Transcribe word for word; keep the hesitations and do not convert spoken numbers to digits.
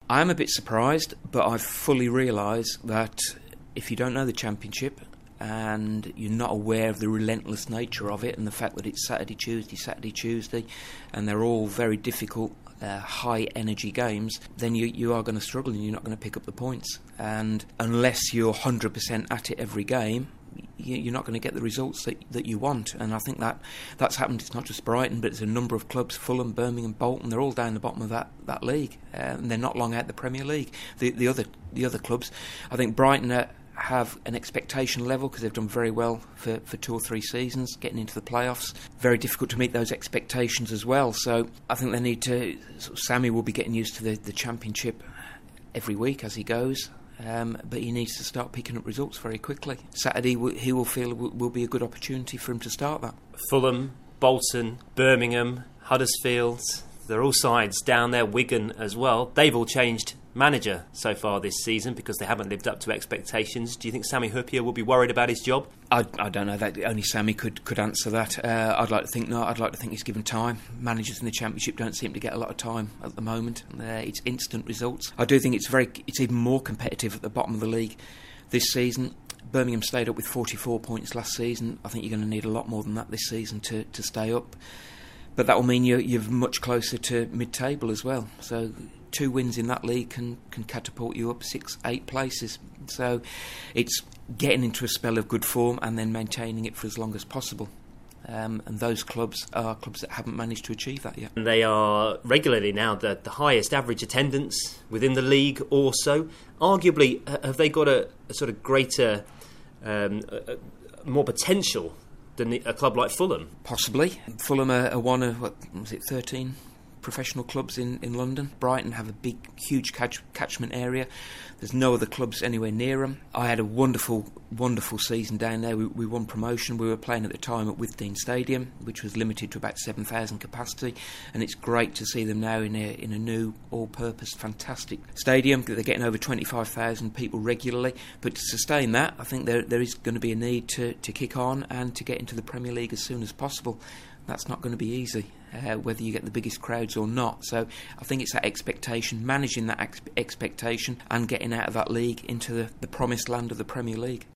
I am a bit surprised, but I fully realise that if you don't know the Championship and you're not aware of the relentless nature of it and the fact that it's Saturday, Tuesday, Saturday, Tuesday, and they're all very difficult, uh, high-energy games, then you, you are going to struggle and you're not going to pick up the points. And unless you're one hundred percent at it every game, you're not going to get the results that that you want. And I think that that's happened. It's not just Brighton, but it's a number of clubs, Fulham, Birmingham, Bolton. They're all down the bottom of that, that league, uh, and they're not long out the Premier League. The the other the other clubs, I think Brighton uh, have an expectation level because they've done very well for, for two or three seasons, getting into the playoffs. Very difficult to meet those expectations as well. So I think they need to. Sort of Sammy will be getting used to the, the Championship every week as he goes. Um, but he needs to start picking up results very quickly. Saturday, he will feel will, will be a good opportunity for him to start that. Fulham, Bolton, Birmingham, Huddersfield, they're all sides down there, Wigan as well. They've all changed manager so far this season because they haven't lived up to expectations. Do you think Sami Hyypiä will be worried about his job? I, I don't know. That only Sammy could, could answer that. Uh, I'd like to think not. I'd like to think he's given time. Managers in the Championship don't seem to get a lot of time at the moment. Uh, it's instant results. I do think it's very. It's even more competitive at the bottom of the league this season. Birmingham stayed up with forty-four points last season. I think you're going to need a lot more than that this season to, to stay up. But that will mean you're, you're much closer to mid-table as well. So two wins in that league can, can catapult you up six, eight places. So it's getting into a spell of good form and then maintaining it for as long as possible. Um, and those clubs are clubs that haven't managed to achieve that yet. And they are regularly now the, the highest average attendance within the league also. Arguably, have they got a, a sort of greater, um, a, a more potential than a club like Fulham? Possibly. Fulham are, are one of, what was it, thirteen professional clubs in, in London. Brighton have a big, huge catch, catchment area. There's no other clubs anywhere near them. I had a wonderful, wonderful season down there. We, we won promotion. We were playing at the time at Withdean Stadium, which was limited to about seven thousand capacity, and it's great to see them now in a, in a new, all-purpose, fantastic stadium. They're getting over twenty-five thousand people regularly, but to sustain that, I think there there is going to be a need to, to kick on and to get into the Premier League as soon as possible. That's not going to be easy, uh, whether you get the biggest crowds or not. So I think it's that expectation, managing that ex- expectation and getting out of that league into the, the promised land of the Premier League.